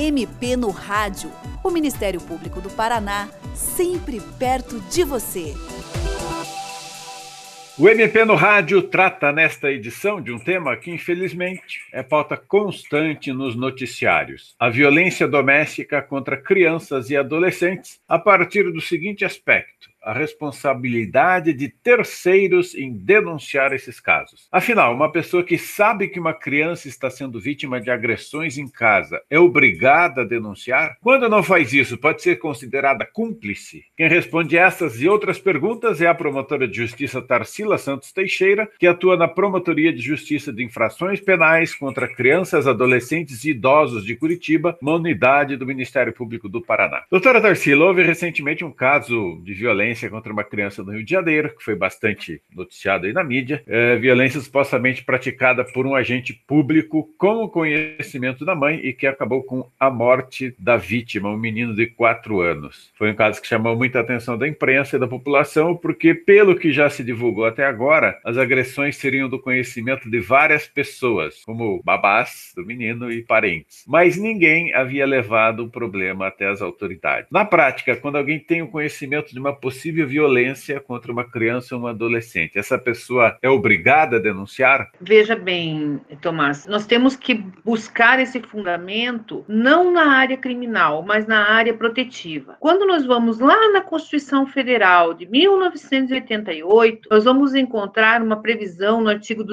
MP no Rádio. O Ministério Público do Paraná, sempre perto de você. O MP no Rádio trata nesta edição de um tema que, infelizmente, é pauta constante nos noticiários: a violência doméstica contra crianças e adolescentes, a partir do seguinte aspecto: a responsabilidade de terceiros em denunciar esses casos. Afinal, uma pessoa que sabe que uma criança está sendo vítima de agressões em casa é obrigada a denunciar? Quando não faz isso, pode ser considerada cúmplice? Quem responde essas e outras perguntas é a promotora de justiça Tarsila Santos Teixeira, que atua na Promotoria de Justiça de Infrações Penais contra Crianças, Adolescentes e Idosos de Curitiba, uma unidade do Ministério Público do Paraná. Doutora Tarsila, houve recentemente um caso de violência contra uma criança no Rio de Janeiro, que foi bastante noticiado aí na mídia, violência supostamente praticada por um agente público com o conhecimento da mãe e que acabou com a morte da vítima, um menino de 4 anos. Foi um caso que chamou muita atenção da imprensa e da população, porque, pelo que já se divulgou até agora, as agressões seriam do conhecimento de várias pessoas, como babás do menino e parentes. Mas ninguém havia levado o problema até as autoridades. Na prática, quando alguém tem o conhecimento de uma possível violência contra uma criança ou um adolescente, essa pessoa é obrigada a denunciar? Veja bem, Tomás, nós temos que buscar esse fundamento não na área criminal, mas na área protetiva. Quando nós vamos lá na Constituição Federal de 1988, nós vamos encontrar uma previsão no artigo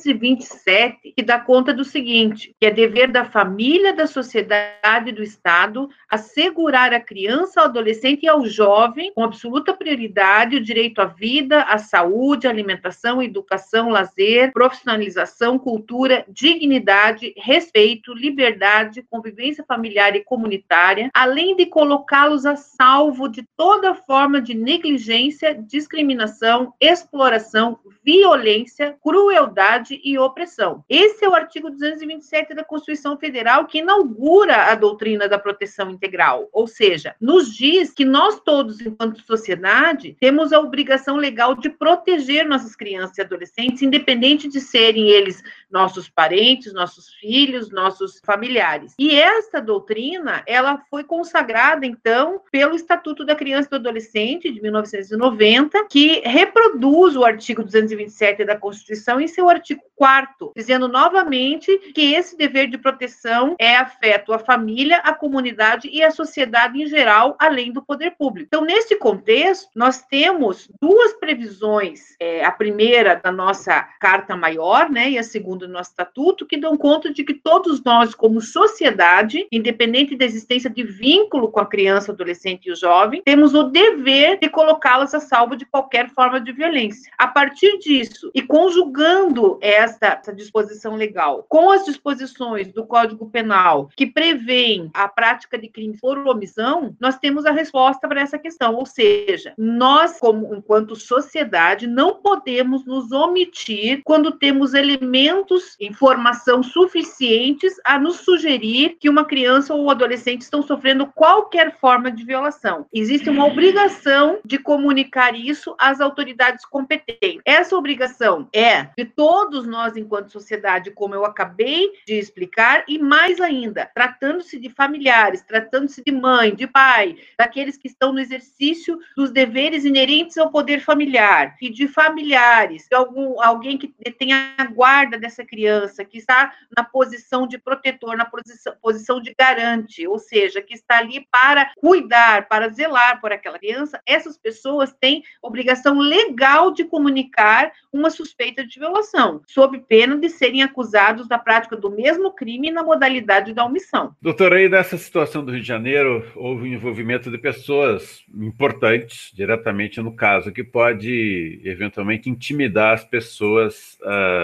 227 que dá conta do seguinte, que é dever da família, da sociedade e do Estado assegurar à criança, ao adolescente e ao jovem, com absoluta prioridade, o direito à vida, à saúde, à alimentação, educação, lazer, profissionalização, cultura, dignidade, respeito, liberdade, convivência familiar e comunitária, além de colocá-los a salvo de toda forma de negligência, discriminação, exploração, violência, crueldade e opressão. Esse é o artigo 227 da Constituição Federal, que inaugura a doutrina da proteção integral, ou seja, nos diz que nós todos, enquanto sociedade, temos a obrigação legal de proteger nossas crianças e adolescentes, independente de serem eles nossos parentes, nossos filhos, nossos familiares. E esta doutrina, ela foi consagrada, então, pelo Estatuto da Criança e do Adolescente, de 1990, que reproduz o artigo 227 da Constituição em seu artigo 4º, dizendo novamente que esse dever de proteção é afeto à família, à comunidade e à sociedade em geral, além do poder público. Então, nesse contexto, nós temos duas previsões, a primeira da nossa Carta Maior, né, e a segunda do nosso Estatuto, que dão conta de que todos nós, como sociedade, independente da existência de vínculo com a criança, o adolescente e o jovem, temos o dever de colocá-las a salvo de qualquer forma de violência. A partir disso, e conjugando essa disposição legal com as disposições do Código Penal que prevêem a prática de crimes por omissão, nós temos a resposta para essa questão, ou seja, nós, enquanto sociedade, não podemos nos omitir quando temos elementos, informação suficientes a nos sugerir que uma criança ou um adolescente estão sofrendo qualquer forma de violação. Existe uma obrigação de comunicar isso às autoridades competentes. Essa obrigação é de todos nós, enquanto sociedade, como eu acabei de explicar, e mais ainda, tratando-se de familiares, tratando-se de mãe, de pai, daqueles que estão no exercício dos deveres inerentes ao poder familiar, e de familiares, de alguém que tenha a guarda dessa criança, que está na posição de protetor, na posição de garante, ou seja, que está ali para cuidar, para zelar por aquela criança, essas pessoas têm obrigação legal de comunicar uma suspeita de violação, sob pena de serem acusados da prática do mesmo crime na modalidade da omissão. Doutora, aí nessa situação do Rio de Janeiro, houve um envolvimento de pessoas importantes, diretamente no caso, que pode, eventualmente, intimidar as pessoas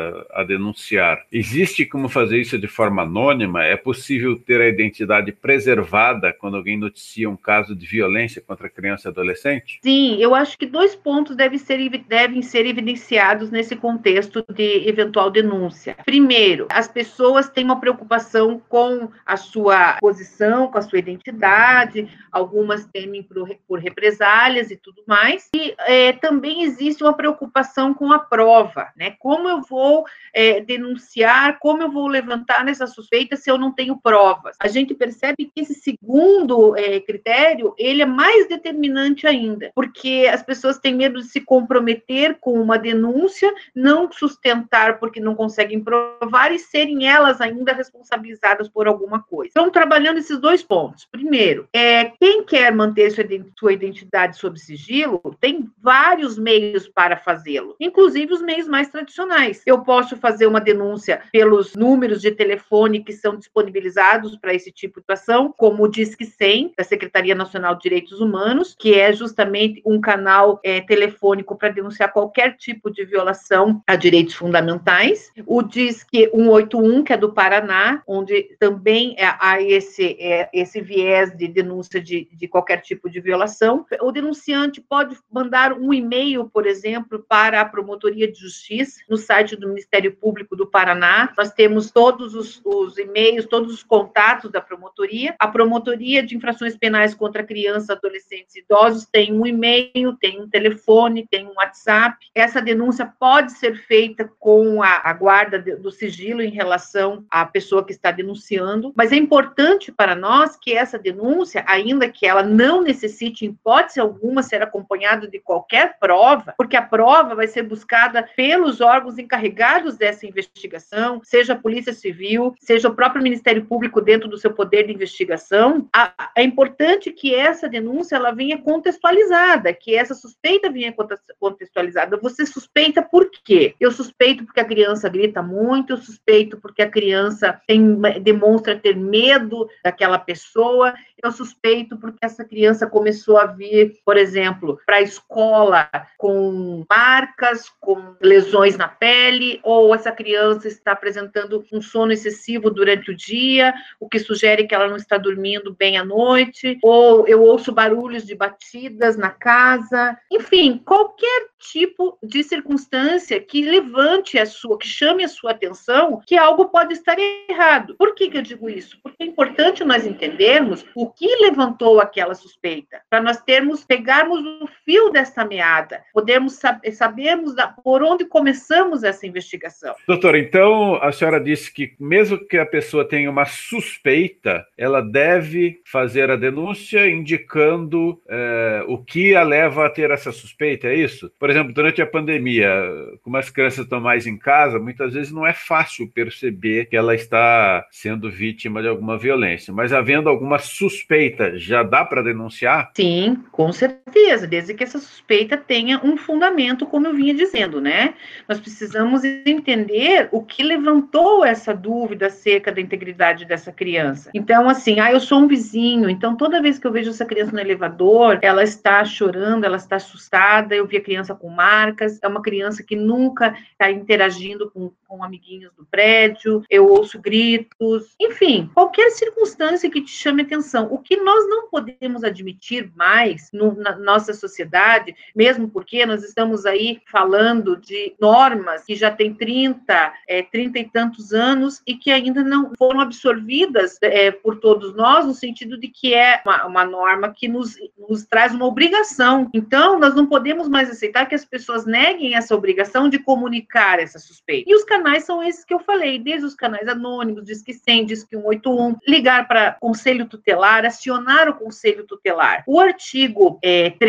a denunciar. Existe como fazer isso de forma anônima? É possível ter a identidade preservada quando alguém noticia um caso de violência contra criança e adolescente? Sim, eu acho que 2 pontos devem ser evidenciados nesse contexto de eventual denúncia. Primeiro, as pessoas têm uma preocupação com a sua posição, com a sua identidade, algumas temem por represálias, e tudo mais. E também existe uma preocupação com a prova, né? Como eu vou denunciar, como eu vou levantar essa suspeita se eu não tenho provas? A gente percebe que esse segundo critério, ele é mais determinante ainda, porque as pessoas têm medo de se comprometer com uma denúncia, não sustentar porque não conseguem provar e serem elas ainda responsabilizadas por alguma coisa. Então, trabalhando esses dois pontos. Primeiro, quem quer manter sua identidade sob sigilo, tem vários meios para fazê-lo, inclusive os meios mais tradicionais. Eu posso fazer uma denúncia pelos números de telefone que são disponibilizados para esse tipo de ação, como o Disque 100, da Secretaria Nacional de Direitos Humanos, que é justamente um canal telefônico para denunciar qualquer tipo de violação a direitos fundamentais. O Disque 181, que é do Paraná, onde também há esse viés de denúncia de qualquer tipo de violação. O denunciante pode mandar um e-mail, por exemplo, para a Promotoria de Justiça, no site do Ministério Público do Paraná. Nós temos todos os e-mails, todos os contatos da promotoria. A Promotoria de Infrações Penais contra Crianças, Adolescentes e Idosos tem um e-mail, tem um telefone, tem um WhatsApp. Essa denúncia pode ser feita com a guarda do sigilo em relação à pessoa que está denunciando, mas é importante para nós que essa denúncia, ainda que ela não necessite, em hipótese alguma, ser acompanhada de qualquer prova, porque a prova vai ser buscada pelos órgãos encarregados dessa investigação, seja a Polícia Civil, seja o próprio Ministério Público dentro do seu poder de investigação. É importante que essa denúncia ela venha contextualizada, que essa suspeita venha contextualizada. Você suspeita por quê? Eu suspeito porque a criança grita muito, eu suspeito porque a criança demonstra ter medo daquela pessoa, eu suspeito porque essa criança começou a vir, por exemplo, para a escola com marcas, com lesões na pele, ou essa criança está apresentando um sono excessivo durante o dia, o que sugere que ela não está dormindo bem à noite, ou eu ouço barulhos de batidas na casa. Enfim, qualquer tipo de circunstância que levante que chame a sua atenção, que algo pode estar errado. Por que eu digo isso? Porque é importante nós entendermos o que levantou aquela suspeita, para nós pegarmos o fio desta meada, sabermos por onde começamos essa investigação. Doutora, então a senhora disse que mesmo que a pessoa tenha uma suspeita, ela deve fazer a denúncia indicando o que a leva a ter essa suspeita, é isso? Por exemplo, durante a pandemia, como as crianças estão mais em casa, muitas vezes não é fácil perceber que ela está sendo vítima de alguma violência, mas havendo alguma suspeita, já dá para denunciar? Sim, com certeza, desde que essa suspeita tenha um fundamento, como eu vinha dizendo, né? Nós precisamos entender o que levantou essa dúvida acerca da integridade dessa criança. Então, assim, eu sou um vizinho, então toda vez que eu vejo essa criança no elevador, ela está chorando, ela está assustada, eu vi a criança com marcas, é uma criança que nunca está interagindo com amiguinhos do prédio, eu ouço gritos, enfim, qualquer circunstância que te chame atenção. O que nós não podemos admitir mais na nossa sociedade, mesmo porque nós estamos aí falando de normas que já têm 30 e tantos anos e que ainda não foram absorvidas por todos nós, no sentido de que é uma norma que nos traz uma obrigação. Então, nós não podemos mais aceitar que as pessoas neguem essa obrigação de comunicar essa suspeita. E os canais são esses que eu falei, desde os canais anônimos, Disque 100, Disque 181, ligar para Conselho Tutelar, acionar o Conselho Tutelar. O artigo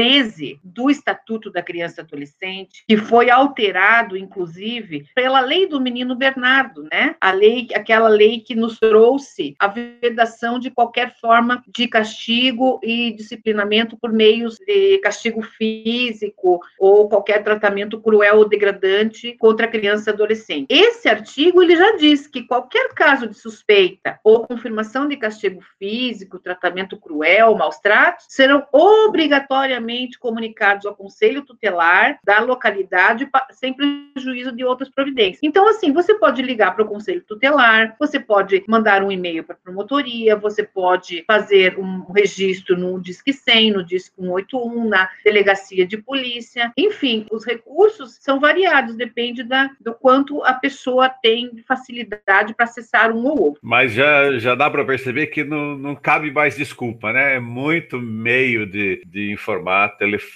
13 do Estatuto da Criança e Adolescente, que foi alterado, inclusive, pela lei do menino Bernardo, né? Aquela lei que nos trouxe a vedação de qualquer forma de castigo e disciplinamento por meios de castigo físico ou qualquer tratamento cruel ou degradante contra a criança e adolescente. Esse artigo, ele já diz que qualquer caso de suspeita ou confirmação de castigo físico, tratamento cruel, maus tratos, serão obrigatoriamente comunicados ao Conselho Tutelar da localidade, sem prejuízo de outras providências. Então, assim, você pode ligar para o Conselho Tutelar, você pode mandar um e-mail para a promotoria, você pode fazer um registro no Disque 100, no Disque 181, na delegacia de polícia. Enfim, os recursos são variados, depende do quanto a pessoa tem facilidade para acessar um ou outro. Mas já dá para perceber que não cabe mais desculpa, né? É muito meio de informar.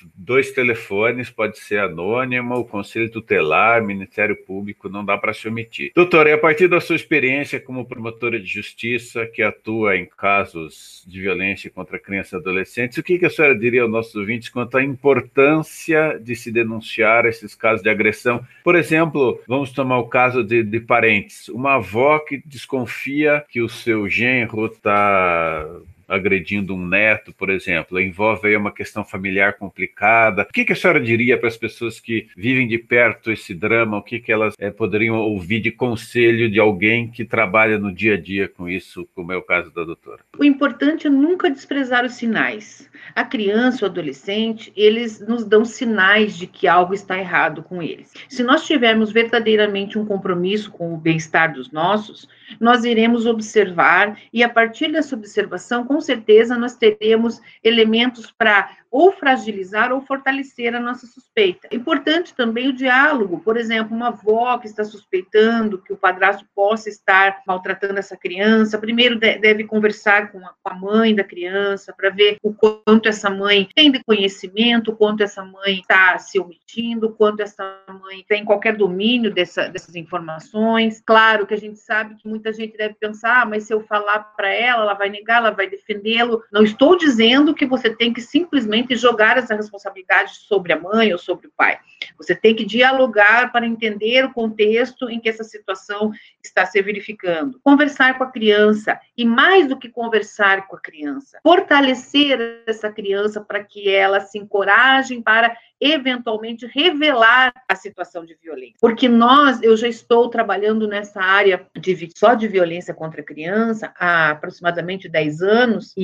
2 telefones, pode ser anônimo, o Conselho Tutelar, Ministério Público, não dá para se omitir. Doutora, e a partir da sua experiência como promotora de justiça, que atua em casos de violência contra crianças e adolescentes, o que a senhora diria aos nossos ouvintes quanto à importância de se denunciar esses casos de agressão? Por exemplo, vamos tomar o caso de parentes. Uma avó que desconfia que o seu genro está agredindo um neto, por exemplo, envolve aí uma questão familiar complicada. O que a senhora diria para as pessoas que vivem de perto esse drama? O que elas poderiam ouvir de conselho de alguém que trabalha no dia a dia com isso, como é o caso da doutora? O importante é nunca desprezar os sinais. A criança, o adolescente, eles nos dão sinais de que algo está errado com eles. Se nós tivermos verdadeiramente um compromisso com o bem-estar dos nossos, nós iremos observar e, a partir dessa observação, com certeza, nós teremos elementos para ou fragilizar ou fortalecer a nossa suspeita. Importante também o diálogo. Por exemplo, uma avó que está suspeitando que o padrasto possa estar maltratando essa criança, primeiro deve conversar com a mãe da criança para ver o quanto essa mãe tem de conhecimento, o quanto essa mãe está se omitindo, o quanto essa mãe tem qualquer domínio dessas informações. Claro que a gente sabe que muita gente deve pensar, mas se eu falar para ela vai negar, ela vai defendê-lo. Não estou dizendo que você tem que simplesmente jogar essa responsabilidade sobre a mãe ou sobre o pai. Você tem que dialogar para entender o contexto em que essa situação está se verificando. Conversar com a criança, e mais do que conversar com a criança, fortalecer essa criança para que ela se encoraje para eventualmente revelar a situação de violência. Porque eu já estou trabalhando nessa área só de violência contra a criança há aproximadamente 10 anos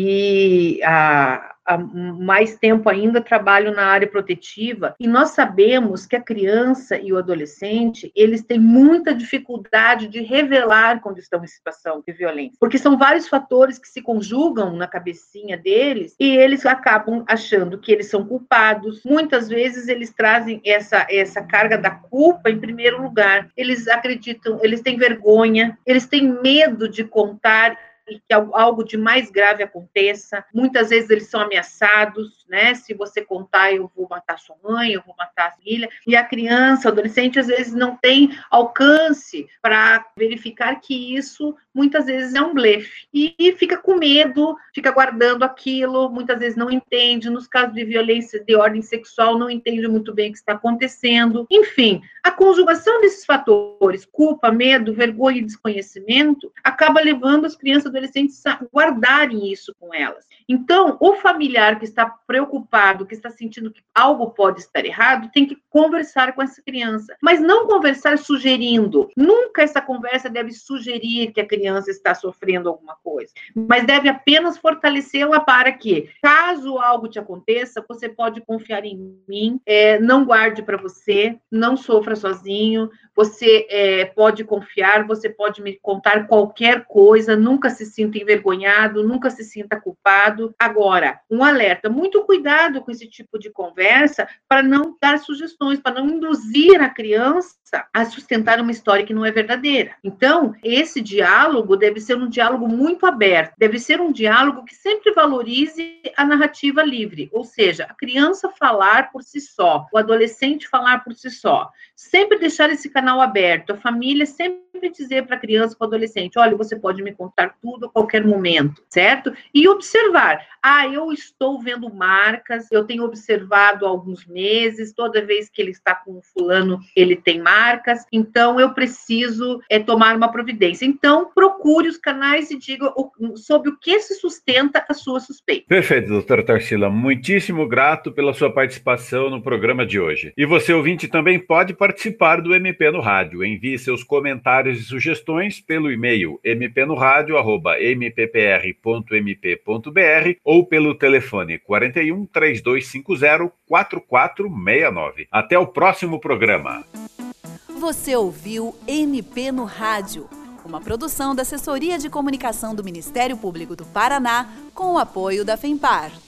e há mais tempo ainda trabalho na área protetiva, e nós sabemos que a criança e o adolescente, eles têm muita dificuldade de revelar quando estão em situação de violência, porque são vários fatores que se conjugam na cabecinha deles, e eles acabam achando que eles são culpados. Muitas vezes eles trazem essa carga da culpa em primeiro lugar. Eles acreditam, eles têm vergonha, eles têm medo de contar e que algo de mais grave aconteça. Muitas vezes eles são ameaçados, né? Se você contar, eu vou matar sua mãe, eu vou matar a filha. E a criança, o adolescente, às vezes não tem alcance para verificar que isso, muitas vezes, é um blefe. E fica com medo, fica guardando aquilo, muitas vezes não entende. Nos casos de violência de ordem sexual, não entende muito bem o que está acontecendo. Enfim, a conjugação desses fatores, culpa, medo, vergonha e desconhecimento, acaba levando as crianças e adolescentes a guardarem isso com elas. Então, o familiar que está preocupado, que está sentindo que algo pode estar errado, tem que conversar com essa criança. Mas não conversar sugerindo. Nunca essa conversa deve sugerir que a criança está sofrendo alguma coisa. Mas deve apenas fortalecê-la para que, caso algo te aconteça, você pode confiar em mim, não guarde para você, não sofra sozinho, você pode confiar, você pode me contar qualquer coisa, nunca se sinta envergonhado, nunca se sinta culpado. Agora, um alerta, muito cuidado com esse tipo de conversa para não dar sugestões, para não induzir a criança a sustentar uma história que não é verdadeira. Então, esse diálogo deve ser um diálogo muito aberto, deve ser um diálogo que sempre valorize a narrativa livre, ou seja, a criança falar por si só, o adolescente falar por si só. Sempre deixar esse canal aberto, a família sempre dizer para a criança, para o adolescente, olha, você pode me contar tudo a qualquer momento, certo? E observar, eu estou vendo marcas, eu tenho observado há alguns meses, toda vez que ele está com o fulano, ele tem marcas, então eu preciso tomar uma providência. Então, procure os canais e diga sobre o que se sustenta a sua suspeita. Perfeito, doutora Tarsila, muitíssimo grato pela sua participação no programa de hoje. E você, ouvinte, também pode participar do MP no Rádio. Envie seus comentários e sugestões pelo e-mail mpnoradio@mppr.mp.br ou pelo telefone 41 3250 4469. Até o próximo programa. Você ouviu MP no Rádio, uma produção da Assessoria de Comunicação do Ministério Público do Paraná com o apoio da FEMPAR.